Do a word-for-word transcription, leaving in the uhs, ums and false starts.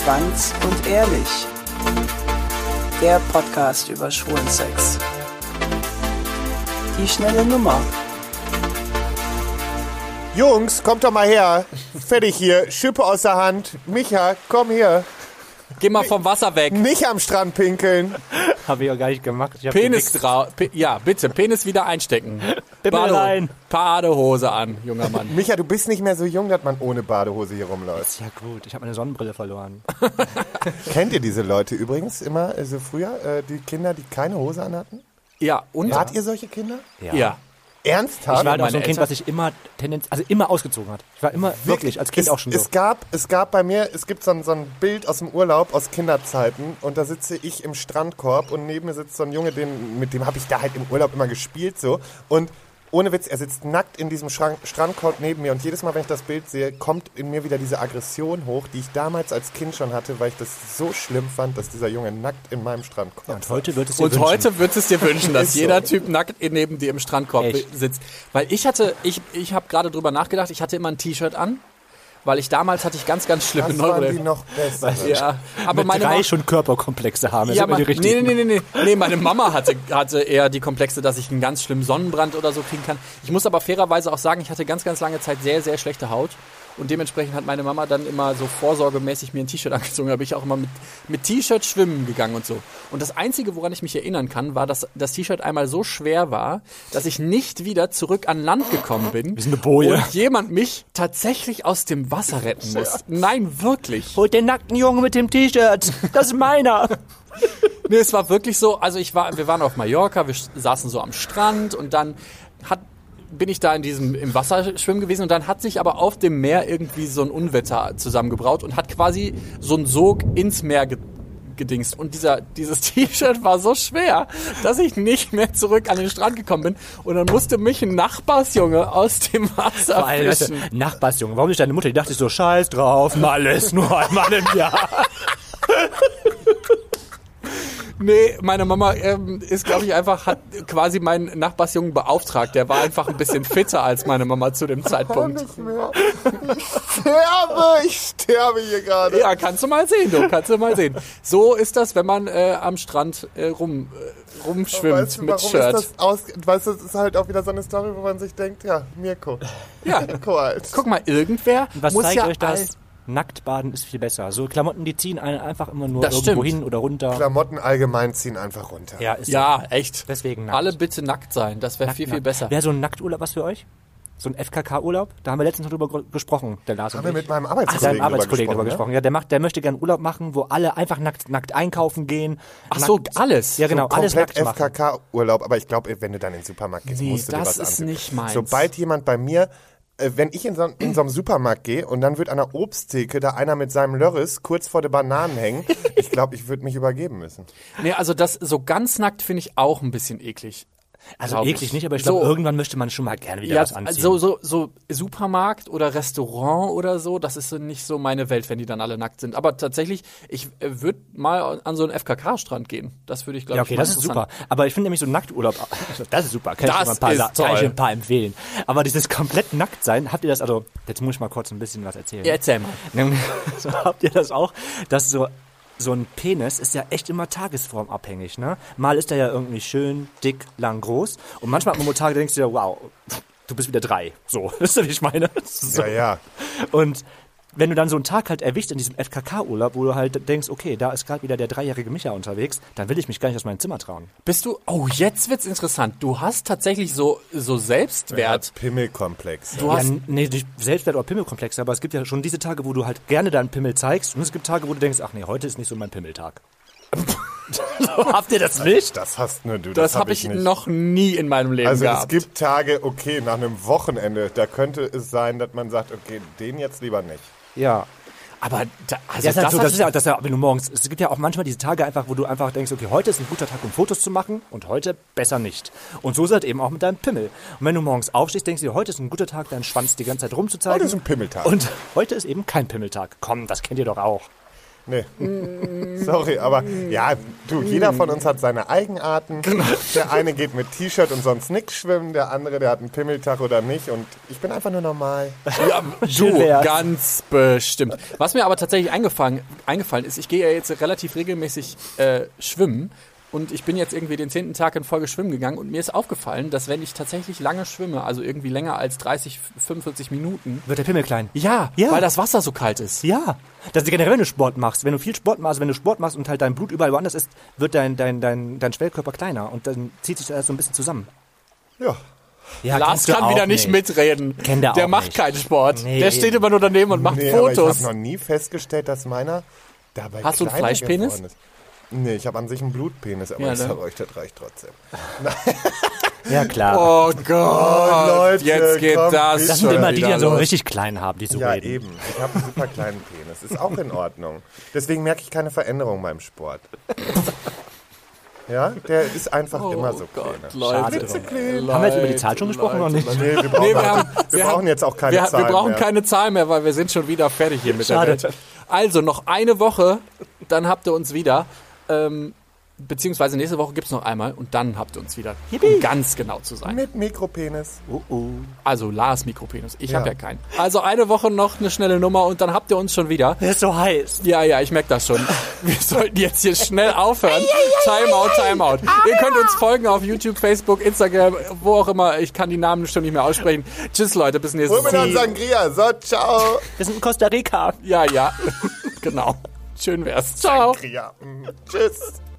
Ganz und ehrlich. Der Podcast über schwulen Sex. Die schnelle Nummer. Jungs, kommt doch mal her. Fertig hier. Schippe aus der Hand. Micha, komm hier. Geh mal vom Wasser weg. Nicht am Strand pinkeln. Habe ich auch gar nicht gemacht. Ich hab Penis drauf. Pe- ja, bitte. Penis wieder einstecken. Bade- rein. Badehose an, junger Mann. Micha, du bist nicht mehr so jung, dass man ohne Badehose hier rumläuft. Ja gut, ich habe meine Sonnenbrille verloren. Kennt ihr diese Leute übrigens immer, also früher, äh, die Kinder, die keine Hose anhatten? Ja, und? Wart ihr solche Kinder? Ja. Ernsthaft? Ich war halt auch so ein meine Kind, Eltern- was sich immer Tendenz, also immer ausgezogen hat. Ich war immer wirklich als Kind es, auch schon so. Es gab, es gab bei mir, es gibt so ein, so ein Bild aus dem Urlaub, aus Kinderzeiten und da sitze ich im Strandkorb und neben mir sitzt so ein Junge, den, mit dem habe ich da halt im Urlaub immer gespielt so und ohne Witz, er sitzt nackt in diesem Schrank, Strandkorb neben mir und jedes Mal, wenn ich das Bild sehe, kommt in mir wieder diese Aggression hoch, die ich damals als Kind schon hatte, weil ich das so schlimm fand, dass dieser Junge nackt in meinem Strandkorb Ja, und heute wird es dir Und wünschen. heute wird es dir wünschen, dass Ist so. jeder Typ nackt neben dir im Strandkorb Echt? sitzt. Weil ich hatte, ich, ich habe gerade drüber nachgedacht, ich hatte immer ein T-Shirt an, weil ich damals hatte ich ganz, ganz schlimme Das waren die Neuro. noch besser. Ja, aber mit meine drei Ma- schon Körperkomplexe haben. Das Ja, sind immer ma- die nee, richtigen. nee, nee, nee, nee. Nee, meine Mama hatte, hatte eher die Komplexe, dass ich einen ganz schlimmen Sonnenbrand oder so kriegen kann. Ich muss aber fairerweise auch sagen, ich hatte ganz, ganz lange Zeit sehr, sehr schlechte Haut. Und dementsprechend hat meine Mama dann immer so vorsorgemäßig mir ein T-Shirt angezogen. Da bin ich auch immer mit, mit T-Shirt schwimmen gegangen und so. Und das Einzige, woran ich mich erinnern kann, war, dass das T-Shirt einmal so schwer war, dass ich nicht wieder zurück an Land gekommen bin. Wie so eine Boje. Und jemand mich tatsächlich aus dem Wasser retten muss. Nein, wirklich. Holt den nackten Jungen mit dem T-Shirt. Das ist meiner. Nee, es war wirklich so, also ich war, wir waren auf Mallorca, wir saßen so am Strand und dann hat, bin ich da in diesem, im Wasser schwimmen gewesen und dann hat sich aber auf dem Meer irgendwie so ein Unwetter zusammengebraut und hat quasi so einen Sog ins Meer ge gedingst. Und dieser, dieses T-Shirt war so schwer, dass ich nicht mehr zurück an den Strand gekommen bin und dann musste mich ein Nachbarsjunge aus dem Wasser Vor allem, weißt fischen. du, Nachbarsjunge, warum nicht deine Mutter? Die dachte so, scheiß drauf, mal ist nur einmal im Jahr. Nee, meine Mama ähm, ist, glaube ich, einfach, hat quasi meinen Nachbarsjungen beauftragt. Der war einfach ein bisschen fitter als meine Mama zu dem Zeitpunkt. Nicht mehr. Ich sterbe, ich sterbe hier gerade. Ja, kannst du mal sehen, du, kannst du mal sehen. So ist das, wenn man äh, am Strand äh, rum, äh, rumschwimmt Weißt du, mit warum Shirt. ist das aus? Weißt du, das ist halt auch wieder so eine Story, wo man sich denkt, ja, Mirko. Ja, Mirko halt. guck mal, irgendwer Was muss zeigt ja euch das? all- Nacktbaden ist viel besser. So Klamotten, die ziehen einen einfach immer nur Das irgendwo stimmt. hin oder runter. Klamotten allgemein ziehen einfach runter. Ja, ist Ja, echt. Deswegen nackt. Alle bitte nackt sein, das wäre Nackt, viel, viel nackt. besser. Wäre so ein Nackturlaub was für euch? So ein F K K-Urlaub? Da haben wir letztens noch drüber gr- gesprochen, der Lars Haben und wir ich. mit meinem Ach, Arbeitskollegen seinem Arbeitskollegen drüber drüber gesprochen, gesprochen. Ja, der macht, der möchte gerne Urlaub machen, wo alle einfach nackt, nackt einkaufen gehen. Ach so, nackt, alles. Ja, genau, So alles komplett nackt machen. F K K-Urlaub, aber ich glaube, wenn du dann in den Supermarkt gehst, Nee, musst du dir das was ist anziehen. nicht meins. Sobald jemand bei mir, äh, wenn ich in so, in so einem Supermarkt gehe und dann wird an der Obsttheke da einer mit seinem Lörres kurz vor der Bananen hängen, ich glaube, ich würde mich übergeben müssen. Nee, also das so ganz nackt finde ich auch ein bisschen eklig. Also glaub eklig ich. nicht, aber ich glaube, So. irgendwann möchte man schon mal gerne wieder Ja, was anziehen. so, so, so Supermarkt oder Restaurant oder so, das ist so nicht so meine Welt, wenn die dann alle nackt sind. Aber tatsächlich, ich äh, würde mal an so einen F K K-Strand gehen. Das würde ich, glaube Ja, ich, okay, mal das ist super. interessant. Aber ich finde nämlich so Nackturlaub, das ist super. Kann Das ich dir mal ein paar, ist Sa- kann ich dir toll. ein paar empfehlen. Aber dieses komplett nackt sein, habt ihr das, also, jetzt muss ich mal kurz ein bisschen was erzählen. Ja, erzähl mal. Nämlich, so, habt ihr das auch, dass so, so ein Penis ist ja echt immer tagesformabhängig, ne? Mal ist er ja irgendwie schön, dick, lang, groß. Und manchmal hat man Tage, da denkst du dir, wow, du bist wieder drei. So, weißt du, wie ich meine? So. Ja, ja. Und wenn du dann so einen Tag halt erwischst in diesem F K K-Urlaub, wo du halt denkst, okay, da ist gerade wieder der dreijährige Micha unterwegs, dann will ich mich gar nicht aus meinem Zimmer trauen. Bist du, oh, jetzt wird's interessant. Du hast tatsächlich so, so Selbstwert. Pimmelkomplex. Du Ja, hast, n- nee, nicht Selbstwert oder Pimmelkomplexe, aber es gibt ja schon diese Tage, wo du halt gerne deinen Pimmel zeigst und es gibt Tage, wo du denkst, ach nee, heute ist nicht so mein Pimmeltag. So, habt ihr das nicht? Das hast nur du, das hab habe ich nicht. noch nie in meinem Leben Also gehabt. es gibt Tage, okay, nach einem Wochenende, da könnte es sein, dass man sagt, okay, den jetzt lieber nicht. Ja. Aber da, also Ja, ist halt das, so, hat- das ist ja, das ist ja, wenn du morgens, es gibt ja auch manchmal diese Tage einfach, wo du einfach denkst, okay, heute ist ein guter Tag, um Fotos zu machen und heute besser nicht. Und so ist halt eben auch mit deinem Pimmel. Und wenn du morgens aufstehst, denkst du dir, heute ist ein guter Tag, deinen Schwanz die ganze Zeit rumzuzeigen. Heute ist ein Pimmeltag. Und heute ist eben kein Pimmeltag. Komm, das kennt ihr doch auch. Nee. Sorry, aber ja, du, jeder von uns hat seine Eigenarten. Der eine geht mit T-Shirt und sonst nix schwimmen, der andere, der hat einen Pimmeltag oder nicht und ich bin einfach nur normal. Ja, du, ganz bestimmt. Was mir aber tatsächlich eingefallen, eingefallen ist, ich gehe ja jetzt relativ regelmäßig äh, schwimmen. Und ich bin jetzt irgendwie den zehnten Tag in Folge schwimmen gegangen und mir ist aufgefallen, dass wenn ich tatsächlich lange schwimme, also irgendwie länger als dreißig, fünfundvierzig Minuten... Wird der Pimmel klein? Ja, Ja. weil das Wasser so kalt ist. Ja. Das ist generell, wenn du Sport machst. Wenn du viel Sport machst, wenn du Sport machst und halt dein Blut überall woanders ist, wird dein, dein, dein, dein Schwellkörper kleiner und dann zieht sich das so ein bisschen zusammen. Ja. Ja, Lars kennst du kann auch wieder nicht mitreden. Kennt der der auch macht nicht. keinen Sport. Nee, der steht eben. immer nur daneben und macht Nee, aber ich Fotos. habe noch nie festgestellt, dass meiner dabei Hast du einen kleiner Fleischpenis? geworden ist. Nee, ich habe an sich einen Blutpenis, aber Ja, ich ne? sag euch, das reicht trotzdem. Ja, klar. Oh Gott, Leute, jetzt geht komm, das das schon sind immer die, die wieder dann so los. richtig klein haben, die so Ja, reden. eben. Ich habe einen super kleinen Penis. Ist auch in Ordnung. Deswegen merke ich keine Veränderung beim Sport. Ja, der ist einfach Oh immer so Gott, klein. Leute. Klitzeklein. Haben wir jetzt über die Zahl schon gesprochen oder nicht? Nee, wir brauchen, Nee, wir haben, wir wir brauchen haben, jetzt auch keine wir, Zahlen wir brauchen mehr. keine Zahl mehr, weil wir sind schon wieder fertig hier mit Schade. der Welt. Also noch eine Woche, dann habt ihr uns wieder. Ähm, beziehungsweise nächste Woche gibt es noch einmal und dann habt ihr uns wieder. Um ganz genau zu sein. Mit Mikropenis. Oh, oh. Also Lars Mikropenis. Ich Ja. habe ja keinen. Also eine Woche noch eine schnelle Nummer und dann habt ihr uns schon wieder. Der ist so heiß. Ja, ja, ich merke das schon. Wir sollten jetzt hier schnell aufhören. Timeout, Timeout. Ihr könnt uns folgen auf YouTube, Facebook, Instagram, wo auch immer. Ich kann die Namen schon nicht mehr aussprechen. Tschüss, Leute, bis nächstes Hol mir dann Mal. Sangria. So, ciao. Wir sind in Costa Rica. Ja, ja. Genau. Schön wär's. Ciao. Sangria. Mm, tschüss.